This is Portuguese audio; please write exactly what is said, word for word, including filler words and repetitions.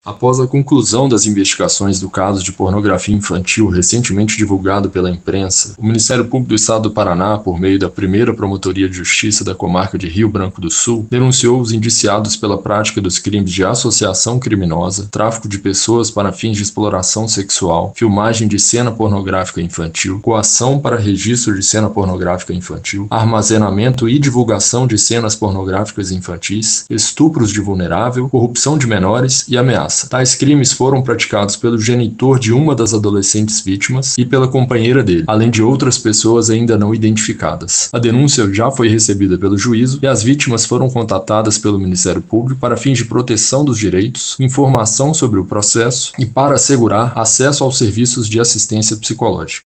Após a conclusão das investigações do caso de pornografia infantil recentemente divulgado pela imprensa, o Ministério Público do Estado do Paraná, por meio da primeira Promotoria de Justiça da comarca de Rio Branco do Sul, denunciou os indiciados pela prática dos crimes de associação criminosa, tráfico de pessoas para fins de exploração sexual, filmagem de cena pornográfica infantil, coação para registro de cena pornográfica infantil, armazenamento e divulgação de cenas pornográficas infantis, estupros de vulnerável, corrupção de menores e ameaça. Tais crimes foram praticados pelo genitor de uma das adolescentes vítimas e pela companheira dele, além de outras pessoas ainda não identificadas. A denúncia já foi recebida pelo juízo e as vítimas foram contatadas pelo Ministério Público para fins de proteção dos direitos, informação sobre o processo e para assegurar acesso aos serviços de assistência psicológica.